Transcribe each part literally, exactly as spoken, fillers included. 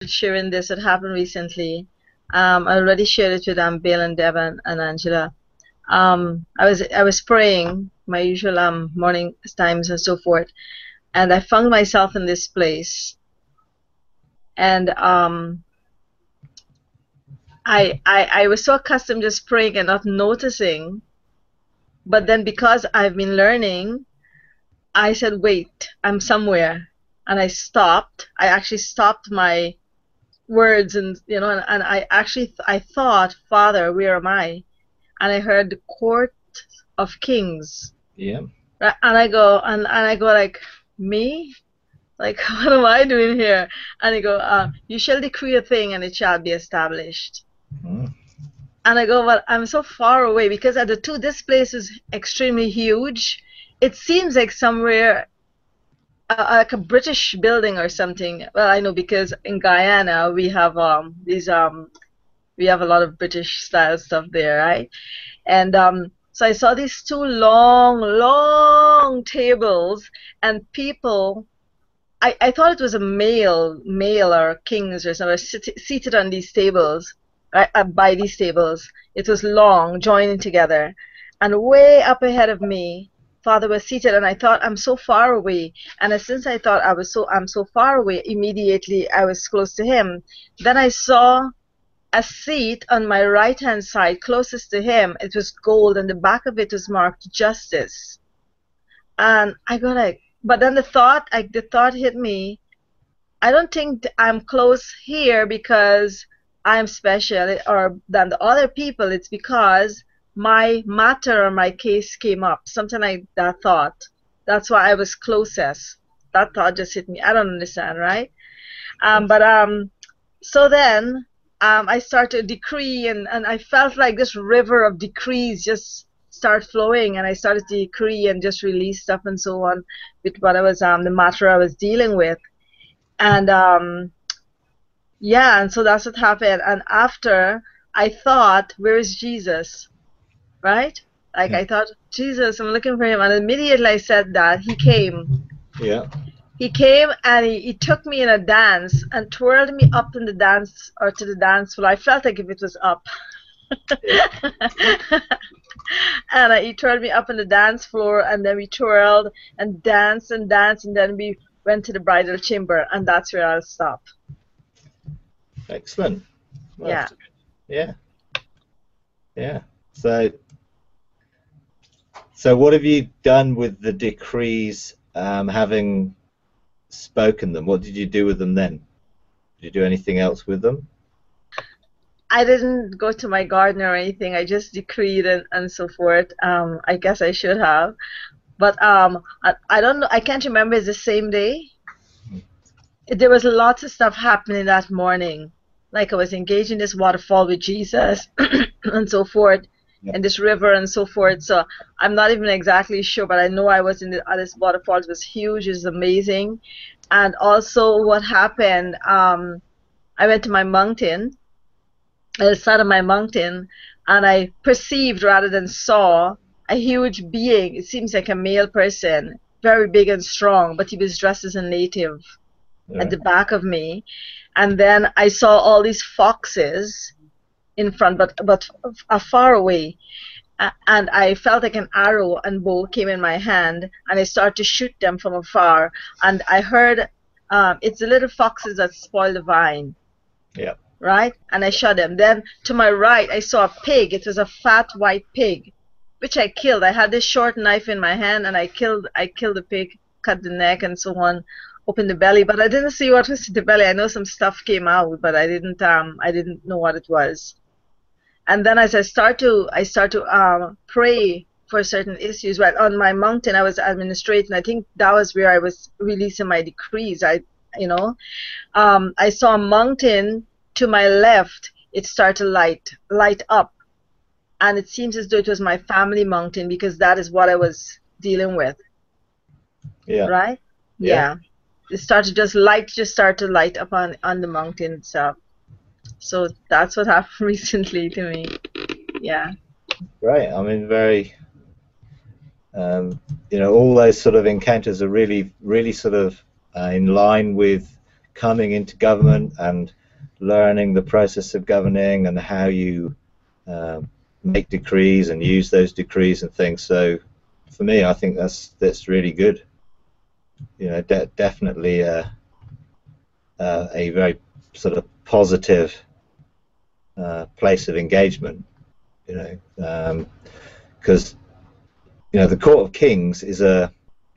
sharing this. It happened recently. Um, I already shared it with um, Bill and Devon and Angela. Um, I was I was praying my usual um morning times and so forth, and I found myself in this place, and um, I I I was so accustomed just praying and not noticing, but then because I've been learning, I said, wait, I'm somewhere, and I stopped. I actually stopped my words, and you know, and, and I actually th I thought, Father, where am I? And I heard the court of kings. Yeah. Right? And I go, and, and I go like, me? Like, what am I doing here? And I go, uh, you shall decree a thing and it shall be established. Mm. And I go, well, I'm so far away because at the two, this place is extremely huge. It seems like somewhere, uh, like a British building or something. Well, I know because in Guyana we have um these um we have a lot of British style stuff there, right? And um, so I saw these two long, long tables and people. I, I thought it was a male, male or kings or something sit, seated on these tables, right, uh, by these tables. It was long, joining together, and way up ahead of me, Father was seated, and I thought I'm so far away. And as since I thought I was so I'm so far away, immediately I was close to him. Then I saw a seat on my right hand side closest to him. It was gold and the back of it was marked justice. And I go like, but then the thought like the thought hit me, I don't think I'm close here because I'm special or than the other people. It's because my matter or my case came up, something like that thought. That's why I was closest. That thought just hit me. I don't understand, right? um but um so then um, I started to decree, and, and I felt like this river of decrees just start flowing, and I started to decree and just release stuff and so on with what I was um the matter I was dealing with, and um yeah, and so that's what happened. And after I thought, where is Jesus, right? Like I thought, Jesus, I'm looking for him, and immediately I said that he came. Yeah. He came and he, he took me in a dance and twirled me up in the dance or to the dance floor. I felt like if it was up. And uh, he twirled me up on the dance floor, and then we twirled and danced and danced, and then we went to the bridal chamber, and that's where I'll stop. Excellent. Well, Yeah. Yeah. Yeah. So, so what have you done with the decrees, um, having spoken them? What did you do with them then? Did you do anything else with them? I didn't go to my garden or anything. I just decreed and, and so forth. Um, I guess I should have. But um, I, I don't know. I can't remember. It's the same day. There was lots of stuff happening that morning. Like I was engaged in this waterfall with Jesus and so forth, Yeah. and this river and so forth. So I'm not even exactly sure, but I know I was in the, uh, this waterfall. It was huge. It was amazing. And also what happened, um, I went to my mountain. I sat on my mountain, and I perceived rather than saw a huge being. It seems like a male person, very big and strong, but he was dressed as a native Yeah. at the back of me. And then I saw all these foxes in front, but but uh, far away. A- And I felt like an arrow and bow came in my hand, and I started to shoot them from afar. And I heard, um, it's the little foxes that spoil the vine. Yeah. Right? And I shot him. Then to my right, I saw a pig. It was a fat white pig, which I killed. I had this short knife in my hand, and I killed. I killed the pig, cut the neck, and so on, opened the belly. But I didn't see what was in the belly. I know some stuff came out, but I didn't. Um, I didn't know what it was. And then as I start to, I start to um, pray for certain issues. Right on my mountain, I was administrating. I think that was where I was releasing my decrees. I, you know, um, I saw a mountain. To my left, it started to light light up, and it seems as though it was my family mountain, because that is what I was dealing with. Yeah. Right? Yeah. Yeah. It started just light just started to light up on on the mountain itself. So that's what happened recently to me. Yeah. Right. I mean, very. Um, you know, all those sort of encounters are really, really sort of uh, in line with coming into government and learning the process of governing and how you uh, make decrees and use those decrees and things. So for me, I think that's that's really good. You know, de definitely uh, uh, a very sort of positive uh, place of engagement. You know, because um, you know the Court of Kings is a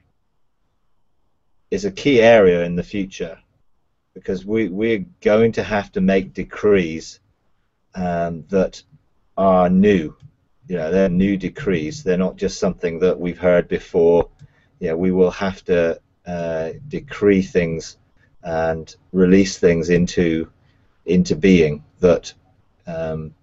is a key area in the future, because we we're going to have to make decrees um, that are new. You know, they're new decrees. They're not just something that we've heard before. You know, we will have to uh, decree things and release things into into being that um,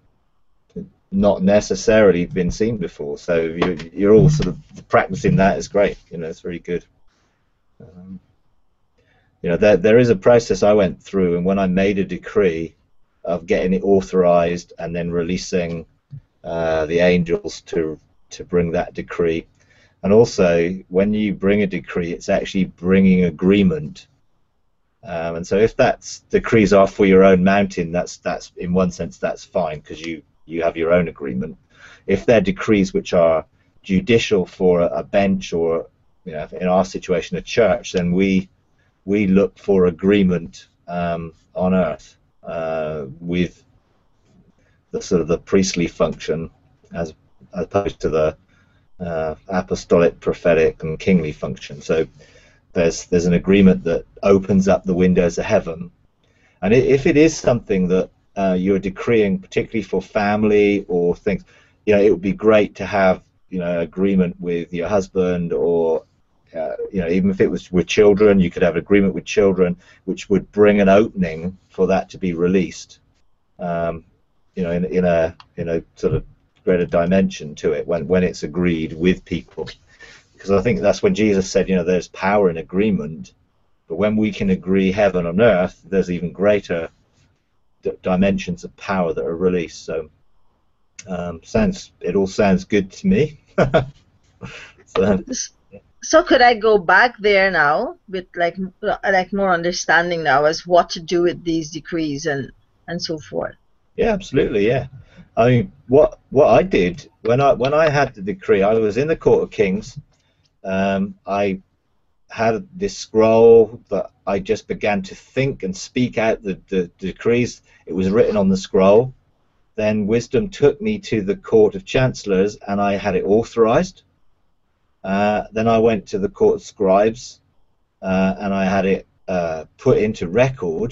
not necessarily been seen before. So you, you're all sort of practicing that is great. You know, it's very good. Um, you know, there there is a process I went through, and when I made a decree of getting it authorized and then releasing uh, the angels to to bring that decree. And also, when you bring a decree, it's actually bringing agreement. Um, and so, if that decrees are for your own mountain, that's that's in one sense that's fine, because you you have your own agreement. If they're decrees which are judicial for a, a bench, or you know, in our situation, a church, then we we look for agreement um, on earth uh, with the sort of the priestly function, as, as opposed to the uh, apostolic, prophetic, and kingly function. So there's there's an agreement that opens up the windows of heaven, and if it is something that uh, you're decreeing, particularly for family or things, you know, it would be great to have, you know, agreement with your husband, or uh, you know, even if it was with children, you could have agreement with children, which would bring an opening for that to be released. Um, you know, in, in a in a sort of greater dimension to it when when it's agreed with people, because I think that's when Jesus said, you know, there's power in agreement, but when we can agree heaven on earth, there's even greater d dimensions of power that are released. So um, sounds it all sounds good to me. so, so could I go back there now with like like more understanding now as what to do with these decrees and and so forth? Yeah, absolutely. Yeah, I mean, what what I did when I when I had the decree, I was in the Court of Kings. Um, I had this scroll that I just began to think and speak out the, the decrees. It was written on the scroll. Then wisdom took me to the Court of Chancellors, and I had it authorized. Uh, then I went to the Court of Scribes, uh, and I had it uh, put into record.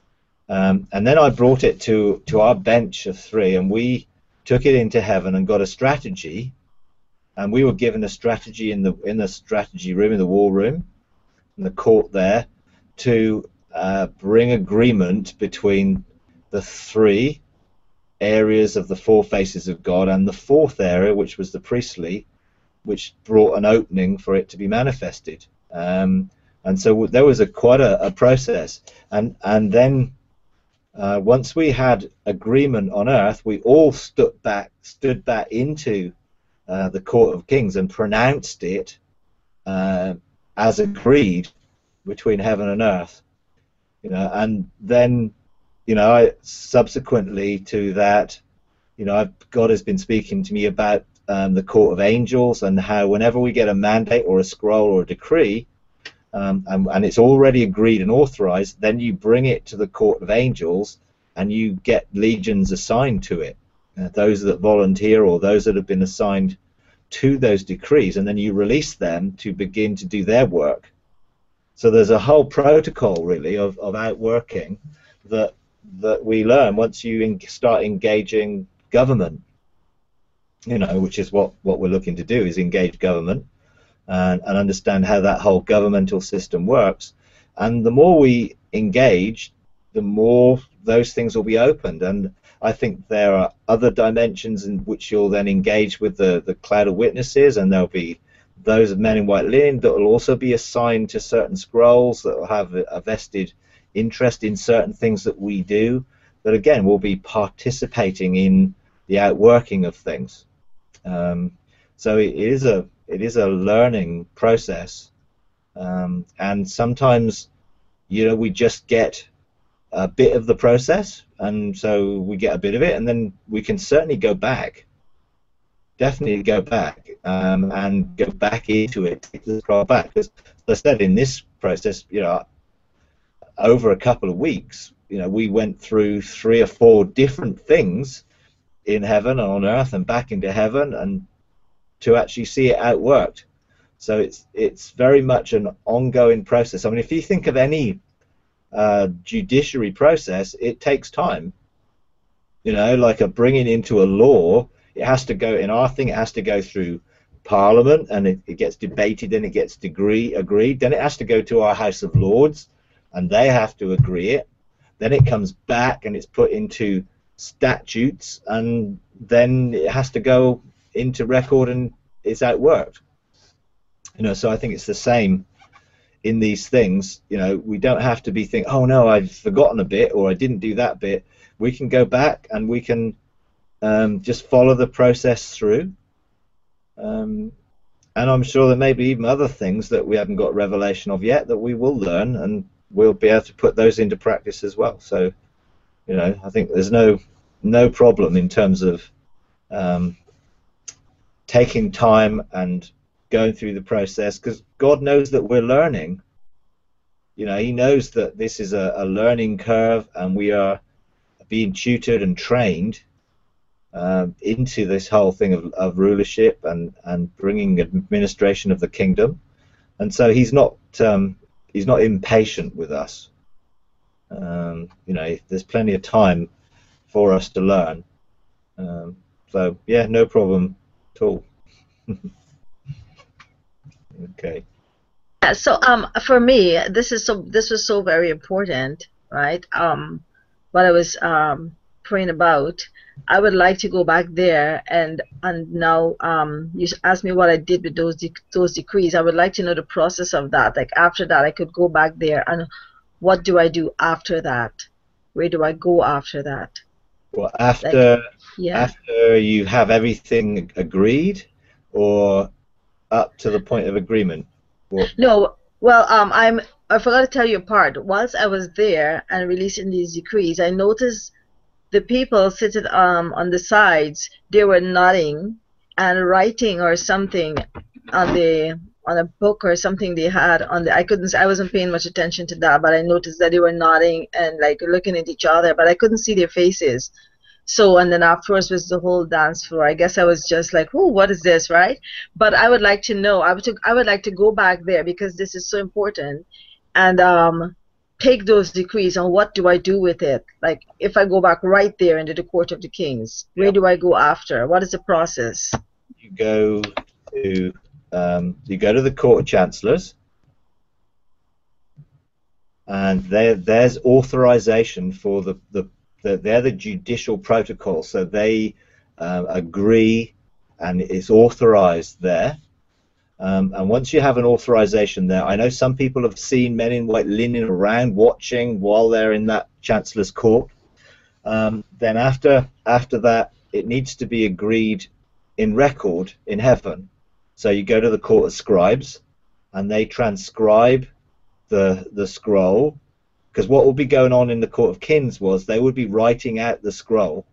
Um, and then I brought it to, to our bench of three, and we took it into heaven and got a strategy. And we were given a strategy in the in the strategy room, in the war room, in the court there, to uh, bring agreement between the three areas of the four faces of God, and the fourth area, which was the priestly, which brought an opening for it to be manifested. Um, and so there was a quite a, a process. And and then. Uh, once we had agreement on earth, we all stood back, stood back into uh, the Court of Kings and pronounced it uh, as agreed between heaven and earth. You know, and then, you know, I, subsequently to that, you know, I've, God has been speaking to me about um, the Court of Angels, and how whenever we get a mandate or a scroll or a decree, Um, and, and it's already agreed and authorized, then you bring it to the Court of Angels and you get legions assigned to it, uh, those that volunteer or those that have been assigned to those decrees, and then you release them to begin to do their work. So there's a whole protocol really of, of outworking that that we learn once you en start engaging government, you know, which is what, what we're looking to do, is engage government. And, and understand how that whole governmental system works. And the more we engage, the more those things will be opened. And I think there are other dimensions in which you'll then engage with the, the cloud of witnesses, and there'll be those of men in white linen that will also be assigned to certain scrolls that will have a, a vested interest in certain things that we do, that again will be participating in the outworking of things. Um, so it is a It is a learning process, um, and sometimes you know, we just get a bit of the process, and so we get a bit of it, and then we can certainly go back, definitely go back, um, and go back into it, take the scroll back. Because, as I said, in this process, you know, over a couple of weeks, you know, we went through three or four different things in heaven and on earth and back into heaven, and to actually see it outworked. So it's it's very much an ongoing process. I mean, if you think of any uh, judiciary process, it takes time. You know, like a bringing into a law, it has to go, in our thing, it has to go through Parliament, and it, it gets debated, then it gets degree, agreed, then it has to go to our House of Lords, and they have to agree it. Then it comes back and it's put into statutes, and then it has to go into record and it's outworked. You know, so I think it's the same in these things. You know, we don't have to be thinking, oh no, I've forgotten a bit, or I didn't do that bit. We can go back and we can um, just follow the process through. Um, and I'm sure there may be even other things that we haven't got revelation of yet that we will learn, and we'll be able to put those into practice as well. So, you know, I think there's no no problem in terms of um, taking time and going through the process, because God knows that we're learning. You know, He knows that this is a, a learning curve, and we are being tutored and trained um, into this whole thing of, of rulership and and bringing administration of the kingdom. And so He's not um, He's not impatient with us. Um, you know, there's plenty of time for us to learn. Um, so yeah, no problem at all. Okay. Yeah, so um for me, this is so this was so very important, right? Um what I was um praying about. I would like to go back there, and and now um you asked me what I did with those de those decrees. I would like to know the process of that. Like after that, I could go back there, and what do I do after that? Where do I go after that? Well, after Like, yeah. after you have everything agreed, or up to the point of agreement? What? No, well, um, I'm I forgot to tell you a part. Whilst I was there and releasing these decrees, I noticed the people sitting um on the sides. They were nodding and writing or something on the on a book or something they had on the. I couldn't. I wasn't paying much attention to that, but I noticed that they were nodding and like looking at each other, but I couldn't see their faces. So, and then afterwards was the whole dance floor. I guess I was just like, "Oh, what is this?" Right? But I would like to know. I would. To, I would like to go back there because this is so important, and um, take those decrees. And what do I do with it? Like, if I go back right there into the court of the kings, where Yep. do I go after? What is the process? You go to um, you go to the Court of Chancellors, and there there's authorization for the the, the they're the judicial protocol, so they uh, agree, and it's authorized there. Um, and once you have an authorization there, I know some people have seen men in white linen around watching while they're in that Chancellor's court. Um, then after after that, it needs to be agreed in record in heaven. So you go to the Court of Scribes, and they transcribe the the scroll, because what will be going on in the Court of Kings was they would be writing out the scroll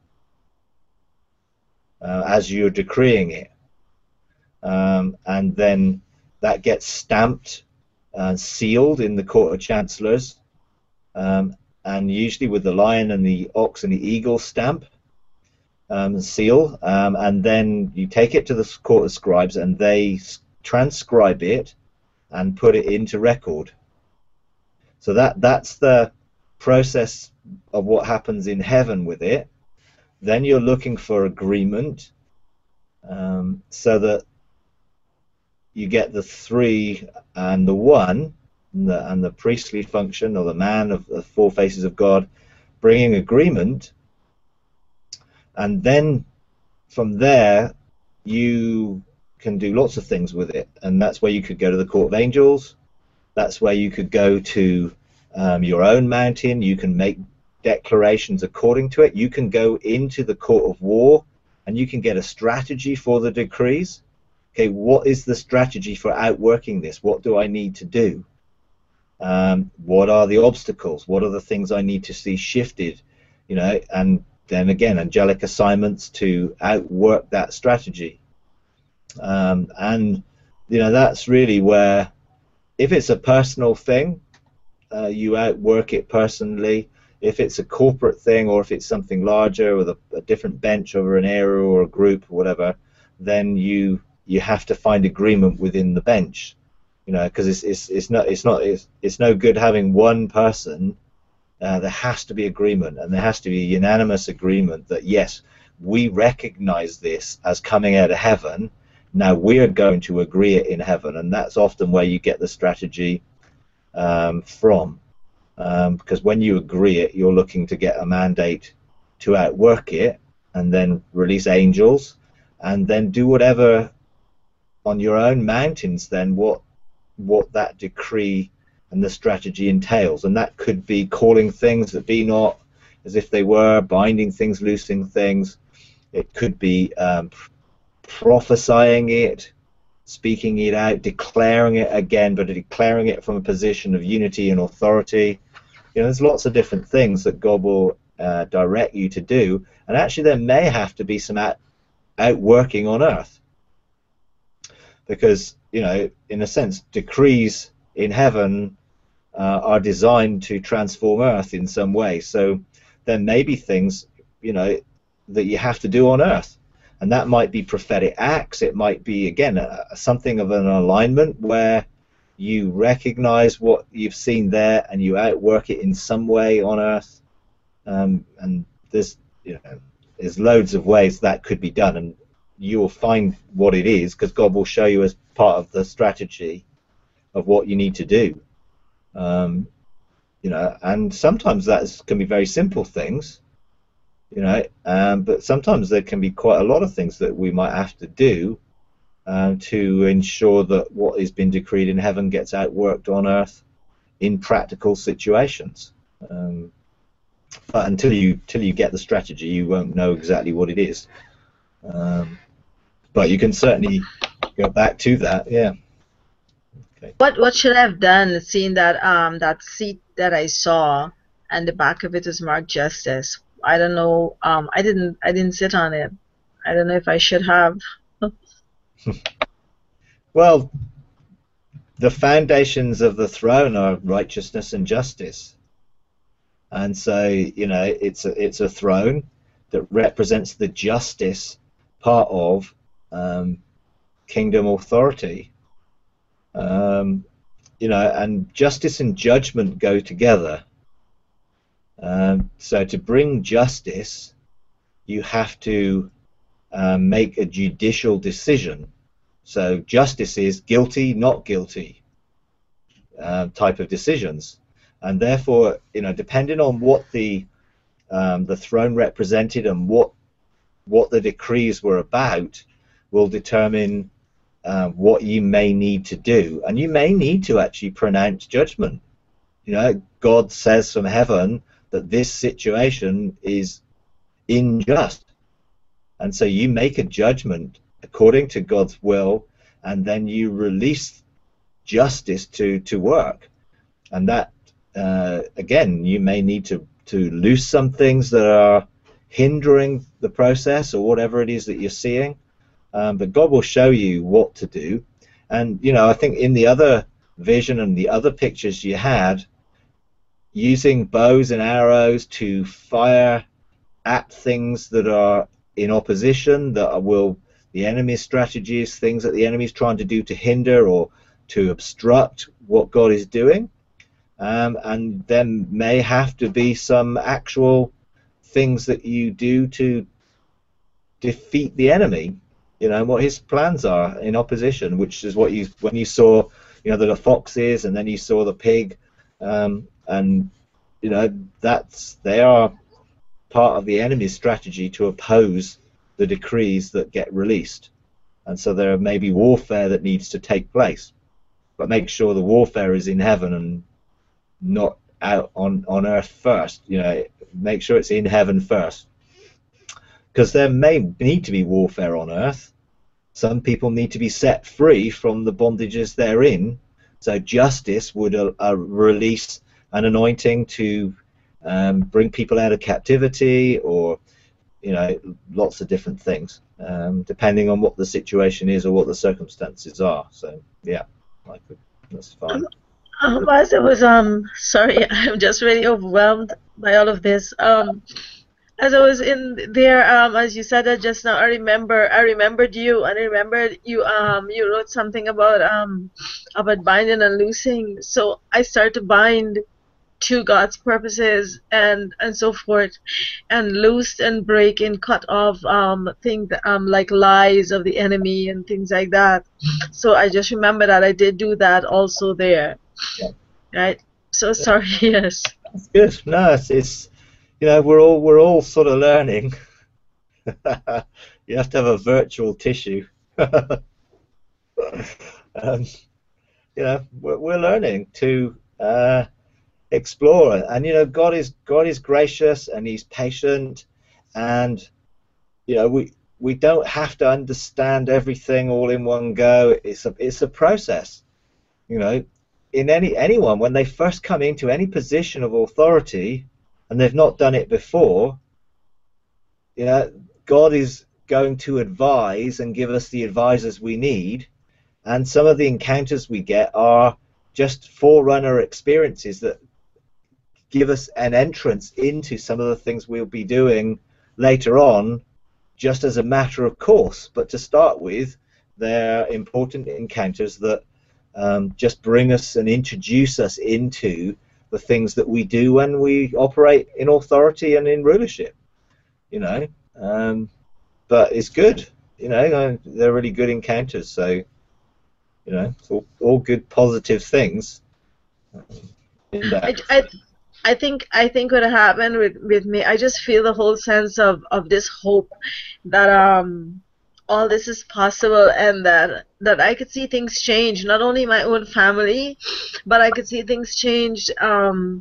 uh, as you're decreeing it. Um, and then that gets stamped and sealed in the Court of Chancellors, um, and usually with the lion and the ox and the eagle stamp um, seal, um, and then you take it to the Court of Scribes, and they transcribe it and put it into record. So that that's the process of what happens in heaven with it. Then you're looking for agreement, um, so that you get the three and the one, and the, and the priestly function, or the man of the four faces of God, bringing agreement. And then from there, you can do lots of things with it. And that's where you could go to the Court of Angels. That's where you could go to um, your own mountain. You can make declarations according to it. You can go into the Court of War, and you can get a strategy for the decrees. Okay, what is the strategy for outworking this? What do I need to do? Um, what are the obstacles? What are the things I need to see shifted? You know, and then again, angelic assignments to outwork that strategy. Um, and you know, that's really where, if it's a personal thing, uh, you outwork it personally. If it's a corporate thing, or if it's something larger with a, a different bench over an area or a group or whatever, then you you have to find agreement within the bench. You know, because it's it's it's not it's not it's, it's no good having one person. Uh, there has to be agreement, and there has to be unanimous agreement that yes, we recognize this as coming out of heaven. Now we are going to agree it in heaven, and that's often where you get the strategy um, from. Um, because when you agree it, you're looking to get a mandate to outwork it, and then release angels, and then do whatever on your own mountains. Then what what that decree and the strategy entails, and that could be calling things that be not as if they were, binding things, loosing things. It could be um, prophesying it, speaking it out, declaring it again, but declaring it from a position of unity and authority. You know, there's lots of different things that God will uh, direct you to do, and actually there may have to be some out outworking on earth, because, you know, in a sense, decrees in heaven uh, are designed to transform earth in some way. So there may be things, you know, that you have to do on earth, and that might be prophetic acts. It might be, again, a, something of an alignment where you recognize what you've seen there and you outwork it in some way on earth. Um, and there's, you know, there's loads of ways that could be done, and you'll find what it is, because God will show you as part of the strategy of what you need to do. Um, you know, and sometimes that can be very simple things, you know, um, but sometimes there can be quite a lot of things that we might have to do um, to ensure that what has been decreed in heaven gets outworked on earth in practical situations. Um, but until you, until you get the strategy, you won't know exactly what it is. Um, but you can certainly go back to that, yeah. Okay. What what should I have done, seeing that um that seat that I saw and the back of it is marked justice? I don't know. Um, I didn't I didn't sit on it. I don't know if I should have. Well, the foundations of the throne are righteousness and justice, and so, you know, it's a, it's a throne that represents the justice part of um, kingdom authority. Um, you know, and justice and judgment go together. Um, so to bring justice, you have to um, make a judicial decision. So justice is guilty, not guilty uh, type of decisions, and therefore, you know, depending on what the um, the throne represented and what what the decrees were about, will determine uh, what you may need to do, and you may need to actually pronounce judgment. You know, God says from heaven that this situation is unjust, and so you make a judgment according to God's will, and then you release justice to to work. And that uh, again, you may need to to loose some things that are hindering the process, or whatever it is that you're seeing. Um, but God will show you what to do. And, you know, I think in the other vision and the other pictures you had, using bows and arrows to fire at things that are in opposition, that will, the enemy's strategies, things that the enemy's trying to do to hinder or to obstruct what God is doing. Um, and then may have to be some actual things that you do to defeat the enemy, you know, what his plans are in opposition, which is what you, when you saw, you know, the foxes, and then you saw the pig, um, and, you know, that's, they are part of the enemy's strategy to oppose the decrees that get released. And so there may be warfare that needs to take place, but make sure the warfare is in heaven and not out on, on earth first. You know, make sure it's in heaven first, because there may need to be warfare on earth. Some people need to be set free from the bondages they're in, So justice would uh, uh, release an anointing to um, bring people out of captivity, or you know, lots of different things, um, depending on what the situation is or what the circumstances are. So yeah, I could, that's fine. Um, as I was um sorry, I'm just really overwhelmed by all of this. Um, as I was in there, um, as you said that just now, I remember I remembered you, and I remembered you um you wrote something about um about binding and loosing. So I started to bind to God's purposes and and so forth, and loosed and break and cut off um things um like lies of the enemy and things like that. So I just remember that I did do that also there. Yeah. Right. So Yeah. sorry. Yes. That's good. No, it's, it's you know, we're all we're all sort of learning. You have to have a virtual tissue. um, you know, we're, we're learning to uh, explore, and you know, God is God is gracious and He's patient, and you know, we we don't have to understand everything all in one go. It's a it's a process. You know, in any anyone when they first come into any position of authority and they've not done it before, you know, God is going to advise and give us the advisors we need, and some of the encounters we get are just forerunner experiences that give us an entrance into some of the things we'll be doing later on, just as a matter of course. But to start with, they're important encounters that um, just bring us and introduce us into the things that we do when we operate in authority and in rulership. You know, um, but it's good. You know, they're really good encounters. So, you know, it's all, all good, positive things. In that. I, I, I think I think what happened with, with me, I just feel the whole sense of, of this hope that um all this is possible, and that that I could see things change, not only my own family, but I could see things change um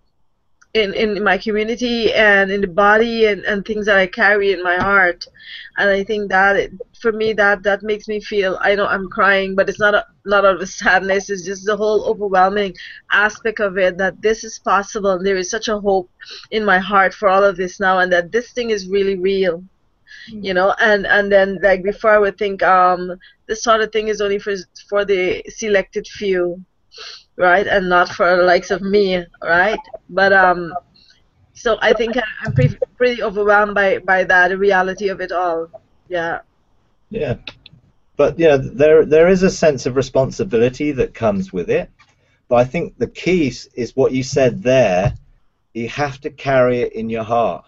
in, in my community and in the body, and, and things that I carry in my heart. And I think that it, for me that that makes me feel, I know I'm crying, but it's not a lot of the sadness, it's just the whole overwhelming aspect of it, that this is possible, and there is such a hope in my heart for all of this now, and that this thing is really real. Mm. You know, and and then like before I would think um this sort of thing is only for for the selected few, right, and not for the likes of me, right? But um, so I think I'm pretty pretty overwhelmed by by that, the reality of it all. Yeah. Yeah, but yeah, there there is a sense of responsibility that comes with it. But I think the key is, is what you said there. You have to carry it in your heart.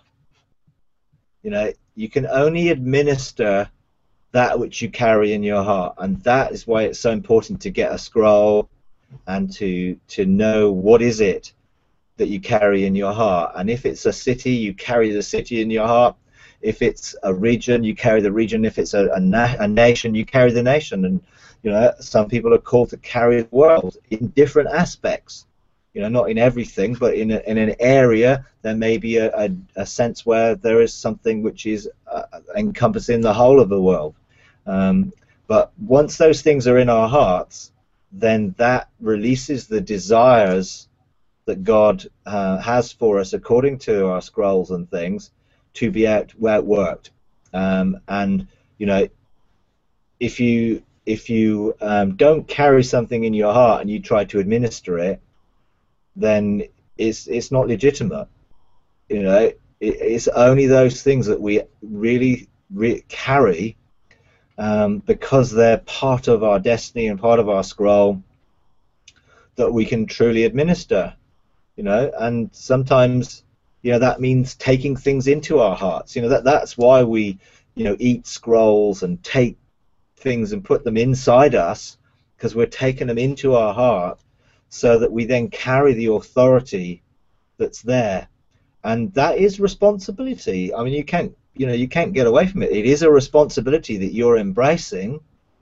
You know, you can only administer that which you carry in your heart, and that is why it's so important to get a scroll and to to know what is it that you carry in your heart. And if it's a city, you carry the city in your heart. If it's a region, you carry the region. If it's a, a, na a nation, you carry the nation. And you know, some people are called to carry the world in different aspects. You know, not in everything, but in a, in an area there may be a, a, a sense where there is something which is uh, encompassing the whole of the world. Um, but once those things are in our hearts, then that releases the desires that God uh, has for us according to our scrolls and things to be out outworked. Um, and you know, if you if you um, don't carry something in your heart and you try to administer it, then it's it's not legitimate. You know, it, it's only those things that we really, really carry um, because they're part of our destiny and part of our scroll that we can truly administer. You know, and sometimes, you know, that means taking things into our hearts. You know, that that's why we, you know, eat scrolls and take things and put them inside us, because we're taking them into our heart so that we then carry the authority that's there. And that is responsibility. I mean, you can't, you know, you can't get away from it. It is a responsibility that you're embracing,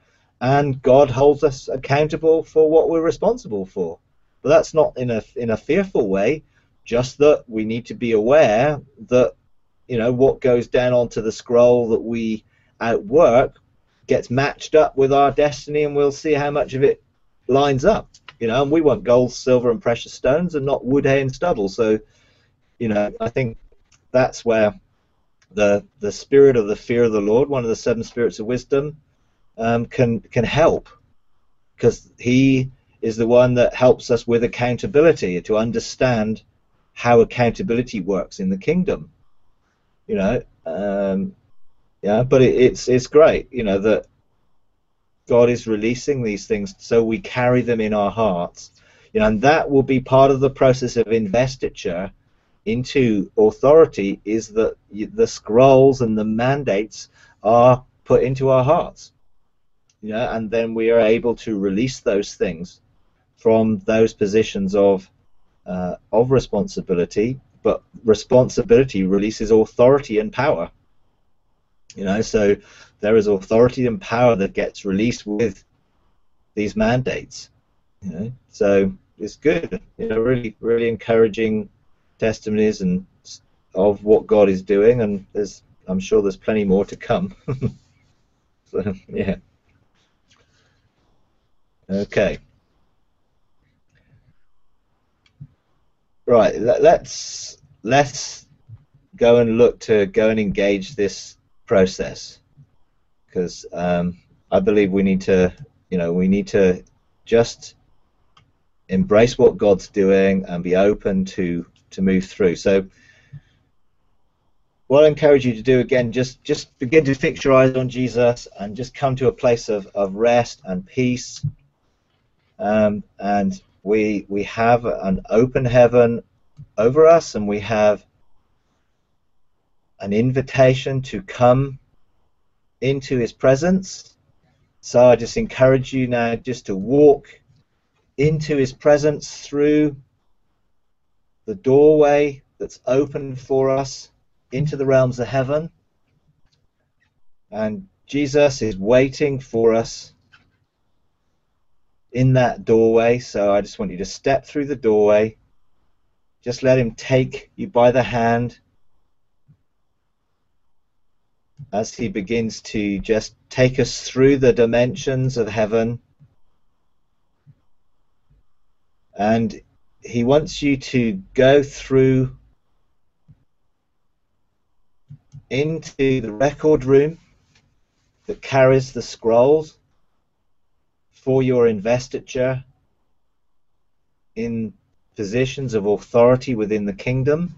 and God holds us accountable for what we're responsible for. But that's not in a in a fearful way, just that we need to be aware that, you know, what goes down onto the scroll that we outwork gets matched up with our destiny, and we'll see how much of it lines up. you know, and we want gold, silver, and precious stones, and not wood, hay, and stubble. So, you know, I think that's where the the spirit of the fear of the Lord, one of the seven spirits of wisdom, um, can can help, because He is the one that helps us with accountability, to understand how accountability works in the kingdom. You know, um, yeah, but it, it's it's great, you know, that God is releasing these things so we carry them in our hearts, you know, and that will be part of the process of investiture into authority, is that the scrolls and the mandates are put into our hearts, you know, and then we are able to release those things from those positions of uh, of responsibility. But responsibility releases authority and power, you know, so there is authority and power that gets released with these mandates, you know. So it's good, you know, really really encouraging testimonies and of what God is doing, and there's, I'm sure there's plenty more to come. So yeah, okay, right, let, let's let's go and look to go and engage this process, because um, I believe we need to, you know, we need to just embrace what God's doing and be open to to move through. So what I encourage you to do, again, just just begin to fix your eyes on Jesus and just come to a place of, of rest and peace. Um, and we we have an open heaven over us, and we have an invitation to come into His presence. So I just encourage you now just to walk into His presence through the doorway that's open for us into the realms of heaven. And Jesus is waiting for us in that doorway. So I just want you to step through the doorway. Just let Him take you by the hand as He begins to just take us through the dimensions of heaven. And He wants you to go through into the record room that carries the scrolls for your investiture in positions of authority within the kingdom.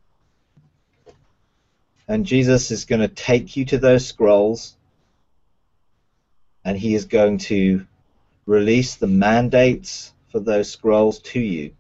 And Jesus is going to take you to those scrolls, and He is going to release the mandates for those scrolls to you.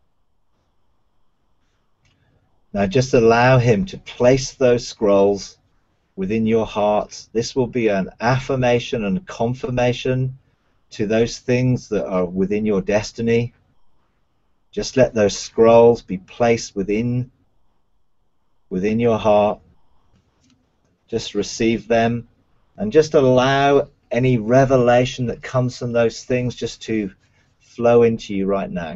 Now just allow Him to place those scrolls within your hearts. This will be an affirmation and confirmation to those things that are within your destiny. Just let those scrolls be placed within within your heart. Just receive them, and just allow any revelation that comes from those things just to flow into you right now.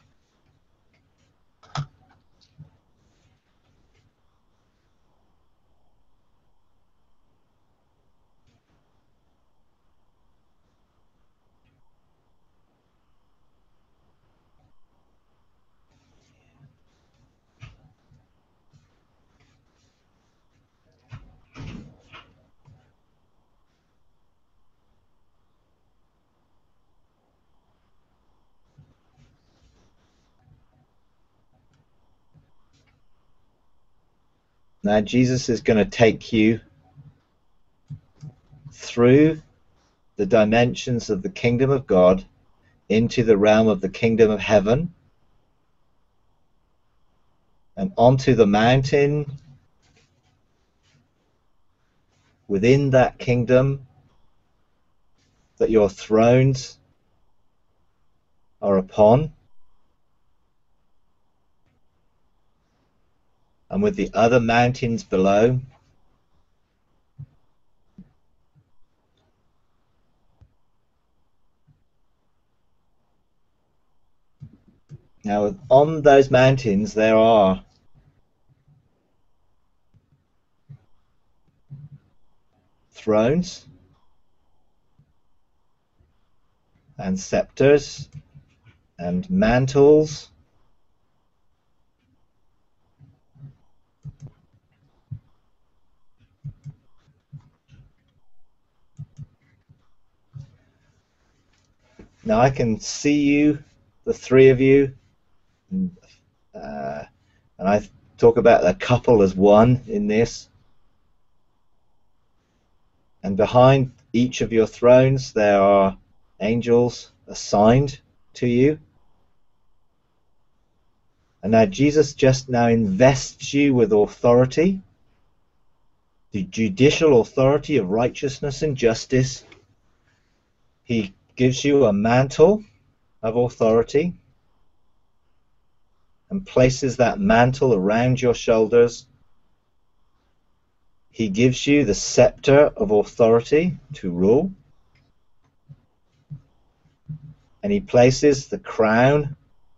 Now Jesus is going to take you through the dimensions of the kingdom of God into the realm of the kingdom of heaven, and onto the mountain within that kingdom that your thrones are upon, and with the other mountains below. Now on those mountains there are thrones and scepters and mantles. Now I can see you, the three of you, and, uh, and I talk about a couple as one in this. And behind each of your thrones there are angels assigned to you. And now Jesus just now invests you with authority, the judicial authority of righteousness and justice. He gives you a mantle of authority and places that mantle around your shoulders. He gives you the scepter of authority to rule. And he places the crown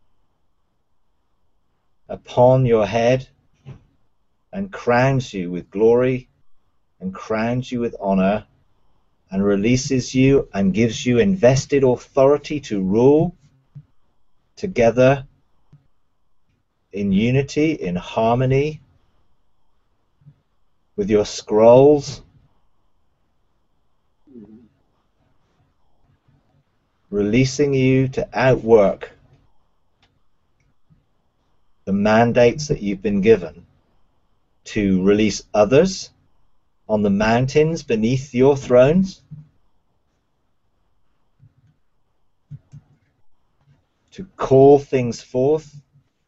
upon your head and crowns you with glory and crowns you with honor and releases you and gives you invested authority to rule together in unity, in harmony with your scrolls, releasing you to outwork the mandates that you've been given to release others on the mountains beneath your thrones, to call things forth,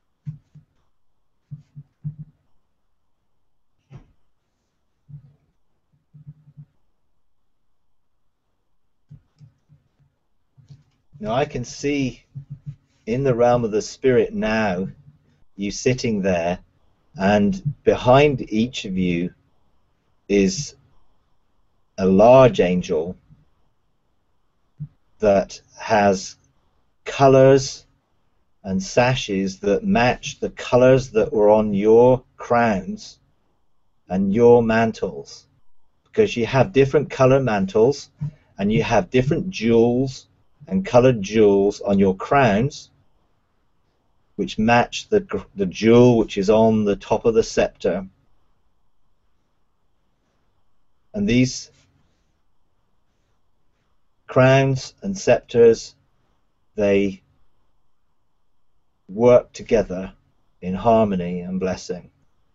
now I can see in the realm of the spirit now you sitting there, and behind each of you is a large angel that has colors and sashes that match the colors that were on your crowns and your mantles, because you have different color mantles and you have different jewels and colored jewels on your crowns which match the, the jewel which is on the top of the scepter. And these crowns and scepters, they work together in harmony and blessing.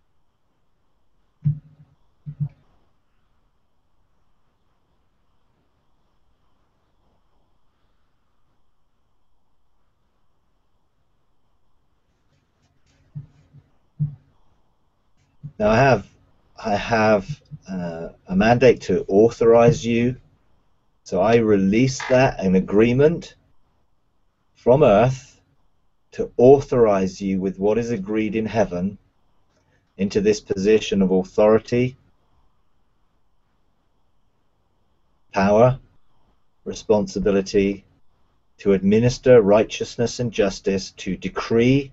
Now I have I have uh, a mandate to authorize you, so I release that, an agreement from earth to authorize you with what is agreed in heaven into this position of authority, power, responsibility, to administer righteousness and justice, to decree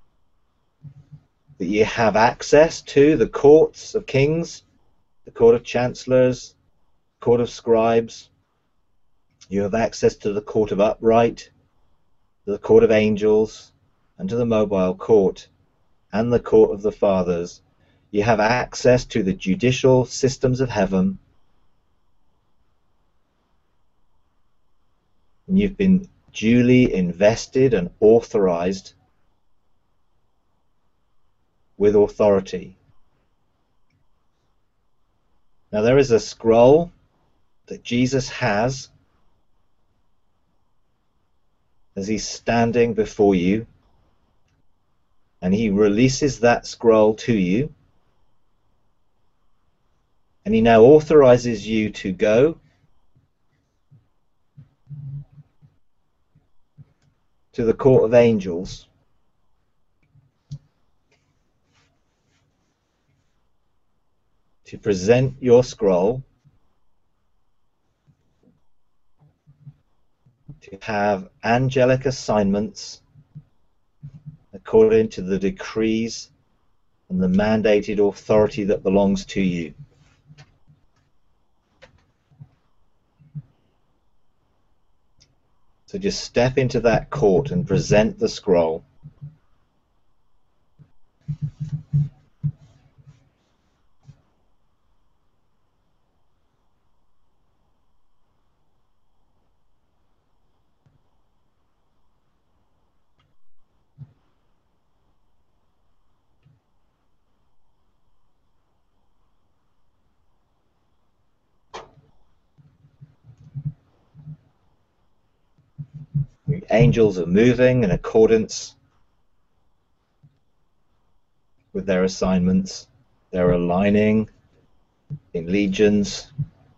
that you have access to the courts of kings, the court of chancellors, court of scribes. You have access to the court of upright, the court of angels, and to the mobile court, and the court of the fathers. You have access to the judicial systems of heaven. And you've been duly invested and authorized with authority. Now there is a scroll that Jesus has as he's standing before you, and he releases that scroll to you, and he now authorizes you to go to the court of angels to present your scroll, to have angelic assignments according to the decrees and the mandated authority that belongs to you. So just step into that court and present the scroll. The angels are moving in accordance with their assignments. They're aligning in legions.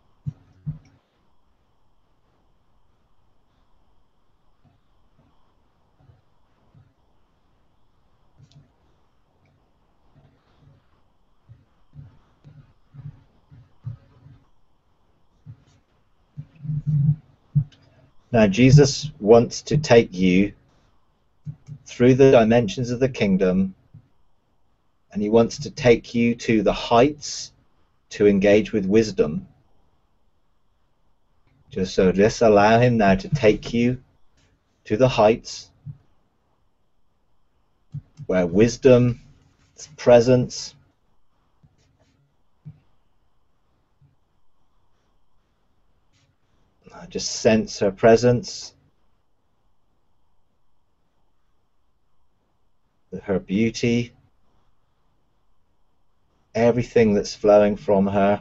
Now Jesus wants to take you through the dimensions of the kingdom, and he wants to take you to the heights to engage with wisdom. Just so just allow him now to take you to the heights where wisdom's presence just sense her presence, her beauty, everything that's flowing from her.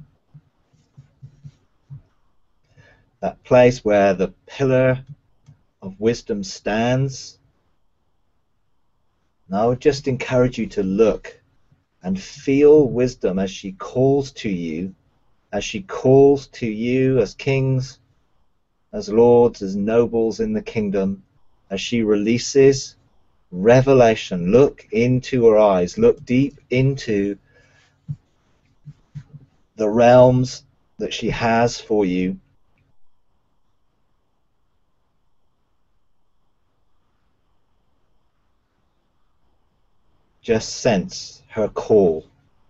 That place where the pillar of wisdom stands. And I would just encourage you to look and feel wisdom as she calls to you, as she calls to you as kings, as lords, as nobles in the kingdom, as she releases revelation. Look into her eyes, look deep into the realms that she has for you. Just sense her call.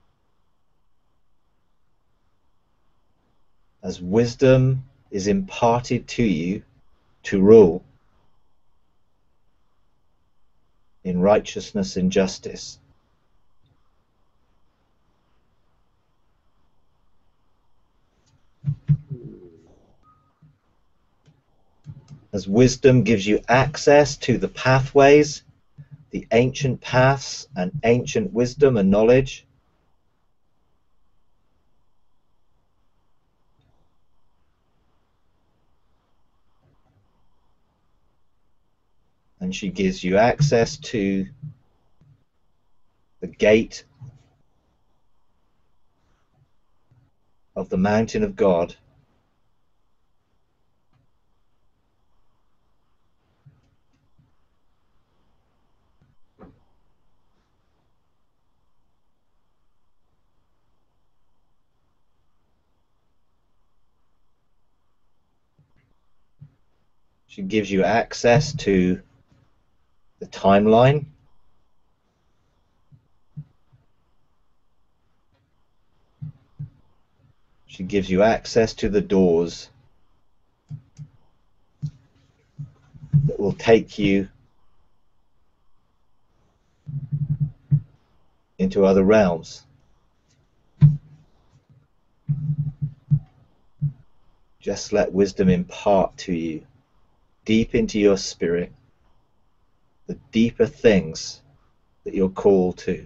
As wisdom is imparted to you to rule in righteousness and justice. As wisdom gives you access to the pathways, the ancient paths and ancient wisdom and knowledge. And she gives you access to the gate of the mountain of God. She gives you access to the timeline. She gives you access to the doors that will take you into other realms. Just let wisdom impart to you, deep into your spirit, the deeper things that you're called to.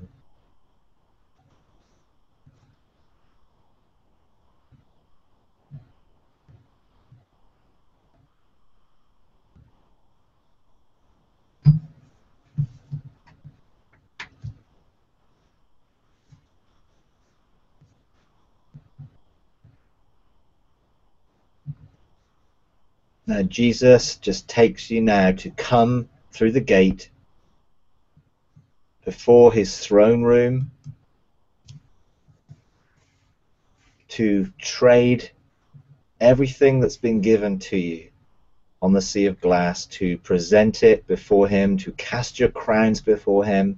Now Jesus just takes you now to come through the gate before his throne room, to trade everything that's been given to you on the sea of glass, to present it before him, to cast your crowns before him.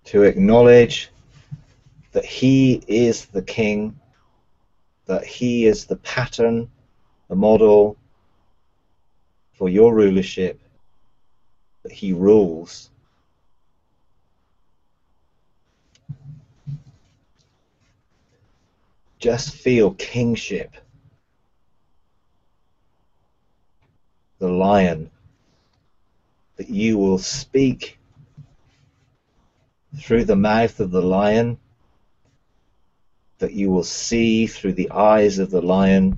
to acknowledge that he is the king, that he is the pattern, the model for your rulership, that he rules. Just feel kingship. The lion, that you will speak through the mouth of the lion, that you will see through the eyes of the lion.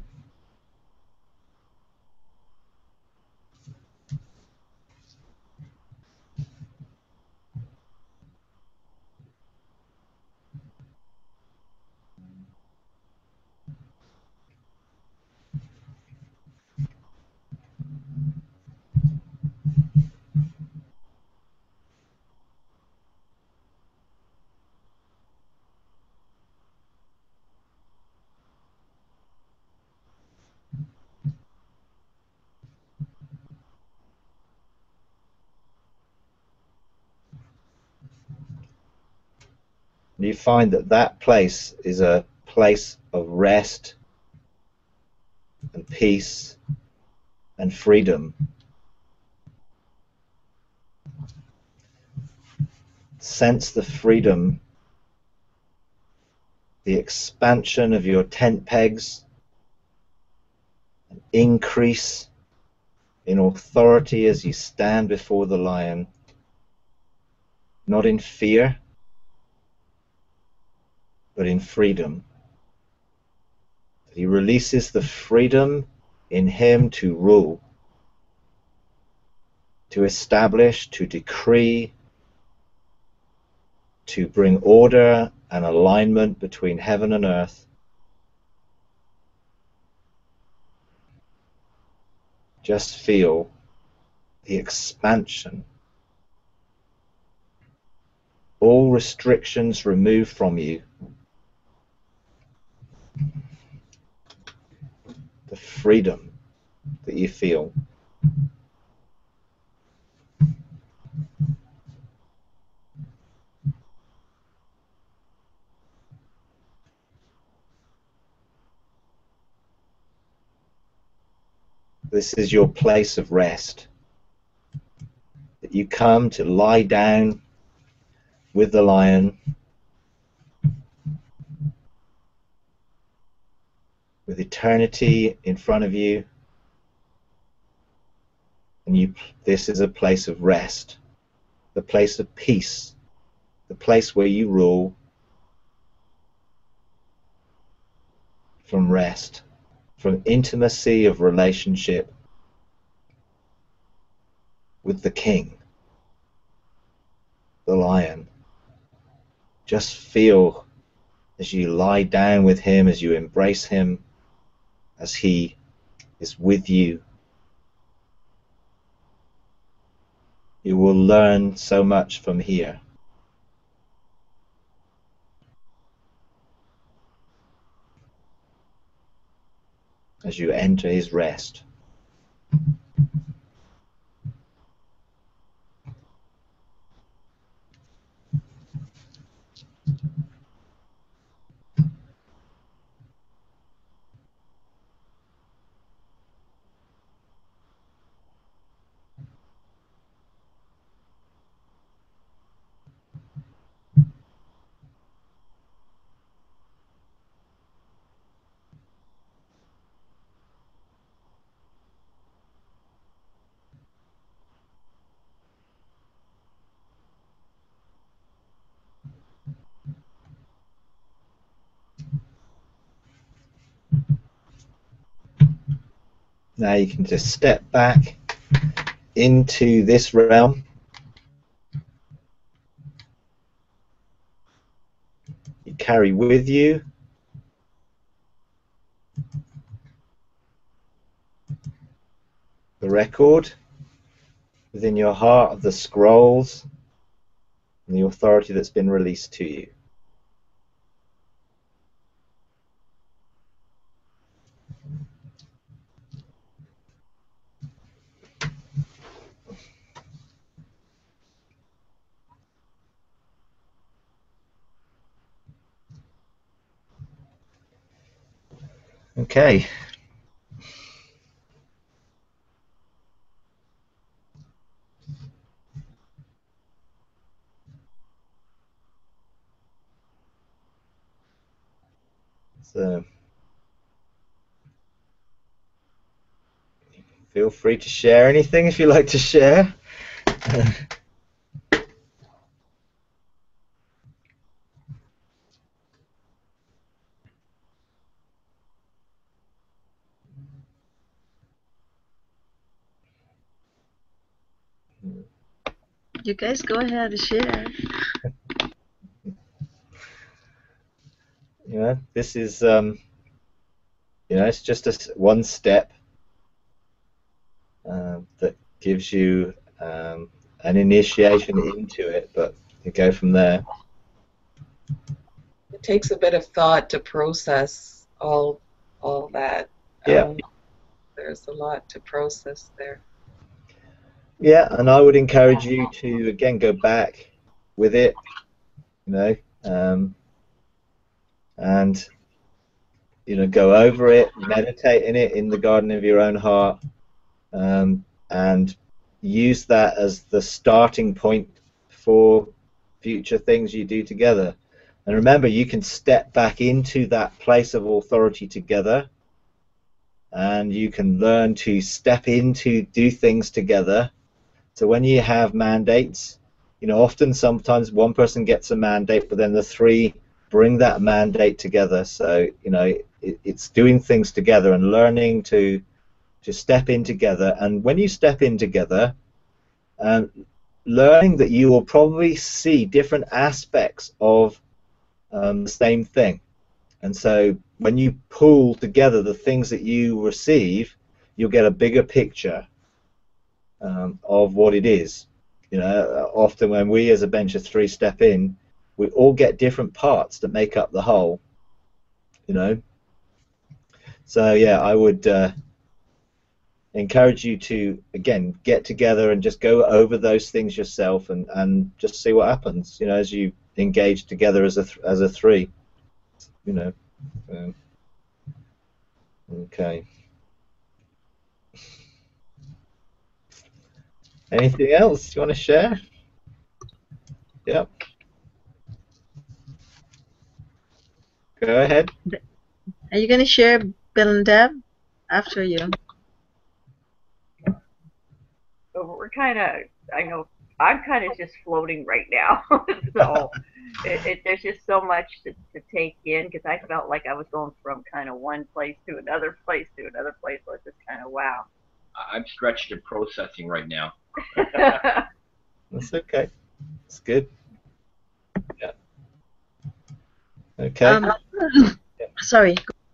And you find that that place is a place of rest and peace and freedom. Sense the freedom, the expansion of your tent pegs, an increase in authority as you stand before the lion, not in fear, but in freedom. He releases the freedom in him to rule, to establish, to decree, to bring order and alignment between heaven and earth. Just feel the expansion. All restrictions removed from you. The freedom that you feel. This is your place of rest. That you come to lie down with the lion, with eternity in front of you, and you, this is a place of rest, the place of peace, the place where you rule from rest, from intimacy of relationship with the king, the lion. Just feel as you lie down with him, as you embrace him, as he is with you. You will learn so much from here. As you enter his rest. Now you can just step back into this realm. You carry with you the record within your heart of the scrolls and the authority that's been released to you. Okay. So feel free to share anything if you like to share. You guys go ahead and share. You know, this is um, you know, it's just a s- one step um, that gives you um, an initiation into it, but you go from there. It takes a bit of thought to process all all that. Yeah. Um, there's a lot to process there. Yeah, and I would encourage you to again go back with it, you know, um, and you know, go over it, meditate in it in the garden of your own heart, um, and use that as the starting point for future things you do together. And remember, you can step back into that place of authority together, and you can learn to step into do things together. So when you have mandates, you know, often sometimes one person gets a mandate, but then the three bring that mandate together. So, you know, it, it's doing things together and learning to to step in together. And when you step in together, um, learning that you will probably see different aspects of um, the same thing. And so when you pull together the things that you receive, you'll get a bigger picture um, of what it is. You know, often when we as a bench of three step in, we all get different parts that make up the whole. You know, so yeah, I would uh, encourage you to again get together and just go over those things yourself and and just see what happens. You know, as you engage together as a th as a three. You know, um, okay. Anything else you want to share? Yep. Go ahead. Are you going to share, Bill and Deb? After you. So we're kind of, I know, I'm kind of just floating right now. So it, it, there's just so much to, to take in because I felt like I was going from kind of one place to another place to another place. So it's just kind of wow. I'm stretched and processing right now. That's okay. It's good. Yeah. Okay. Um, sorry.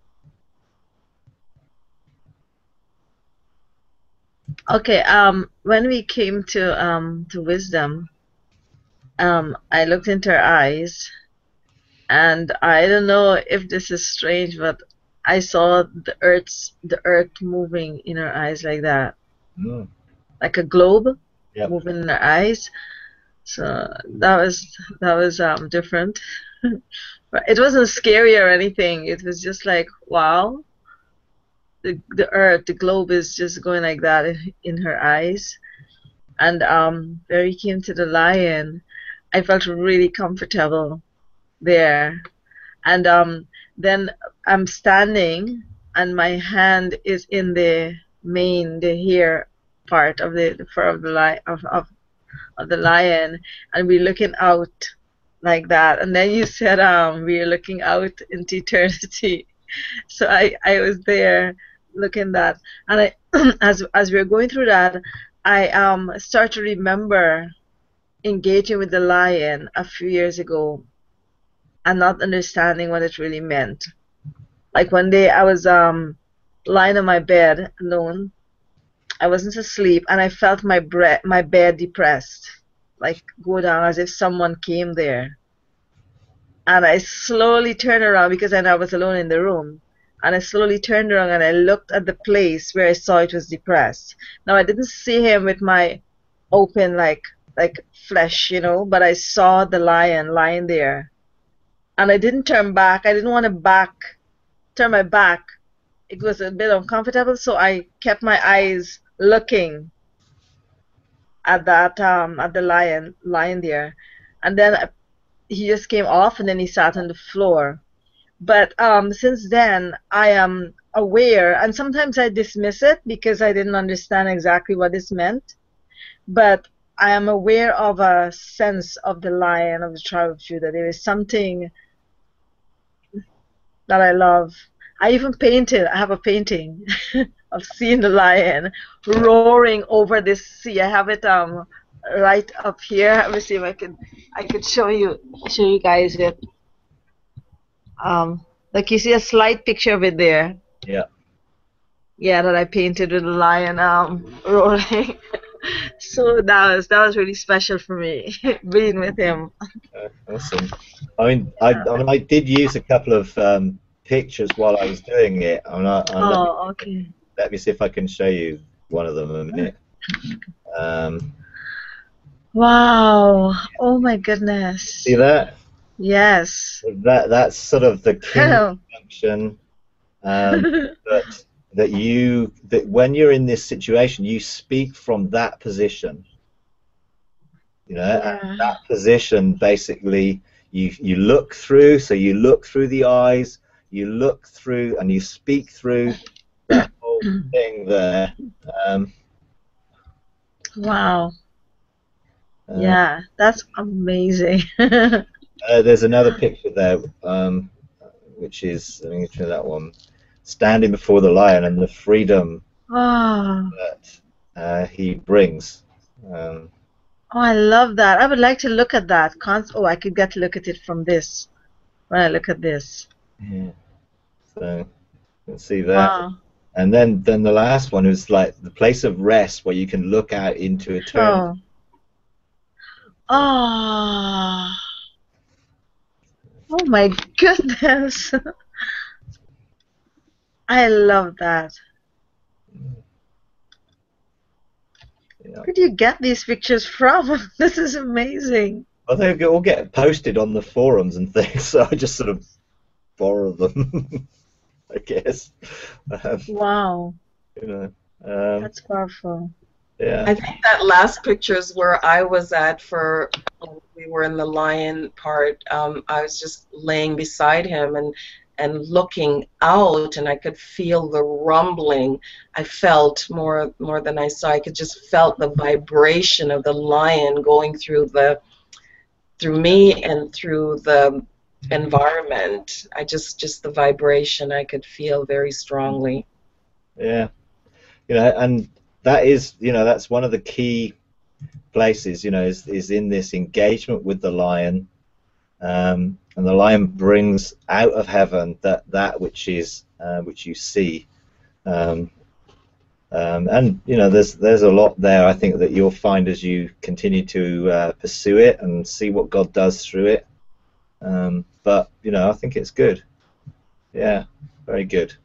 Okay. Um, when we came to um to wisdom, um, I looked into her eyes, and I don't know if this is strange, but I saw the earth's the earth moving in her eyes like that, Mm. like a globe Yep. moving in her eyes. So that was that was um different. But it wasn't scary or anything. It was just like, wow, the the earth, the globe is just going like that in, in her eyes. And um, where we came to the lion, I felt really comfortable there. And um, then I'm standing, and my hand is in the mane, the hair part of the, the fur of the li of, of of the lion, and we're looking out like that. And then you said um, we're looking out into eternity. So I I was there looking that, and I as as we were going through that, I um start to remember engaging with the lion a few years ago and not understanding what it really meant. Like one day I was um lying on my bed alone. I wasn't asleep, and I felt my bre my bed depressed, like go down as if someone came there. And I slowly turned around because I know I was alone in the room. And I slowly turned around and I looked at the place where I saw it was depressed. Now I didn't see him with my open like like flesh, you know, but I saw the lion lying there. And I didn't turn back. I didn't want to back turn my back it was a bit uncomfortable, so I kept my eyes looking at that um at the lion lion there, and then uh, he just came off and then he sat on the floor. But um, since then, I am aware, and sometimes I dismiss it because I didn't understand exactly what this meant. But I am aware of a sense of the lion of the tribe of Judah. There is something that I love. I even painted, I have a painting of seeing the lion roaring over this sea. I have it um right up here. Let me see if I can I could show you show you guys it. Um, like you see a slight picture of it there. Yeah. Yeah, that I painted with the lion um rolling. So that was that was really special for me being with him. Uh, awesome. I mean, I, I mean, I did use a couple of um, pictures while I was doing it. I mean, I, I let, me, Oh, okay. let me see if I can show you one of them in a minute. Um, Wow. Oh my goodness. see that? Yes. That that's sort of the king Oh. function. Um, that that you that when you're in this situation, you speak from that position. You know, Yeah. and that position basically you you look through. So you look through the eyes, you look through, and you speak through that whole thing there. Um, Wow. uh, Yeah, that's amazing. uh, there's another picture there, um, which is let me try that one. Standing before the lion and the freedom Oh. that uh, he brings. Um, Oh, I love that. I would like to look at that. Const oh, I could get to look at it from this. When I look at this. yeah. So you can see that. Wow. And then, then the last one is like the place of rest where you can look out into eternity. Oh. Oh. Oh my goodness. I love that. Yeah. Where do you get these pictures from? This is amazing. Well, they all get posted on the forums and things, so I just sort of borrow them, I guess. Um, Wow. you know, um, That's powerful. yeah. I think that last picture is where I was at for when we were in the lion part. Um, I was just laying beside him and and looking out, and I could feel the rumbling. I felt more more than I saw. I could just felt the vibration of the lion going through the through me and through the environment. I just just the vibration I could feel very strongly. Yeah. You know, and that is, you know, that's one of the key places, you know, is, is in this engagement with the lion. Um, and the lion brings out of heaven that, that which is, uh, which you see. Um, um, and, you know, there's, there's a lot there, I think, that you'll find as you continue to uh, pursue it and see what God does through it. Um, but, you know, I think it's good. Yeah, very good.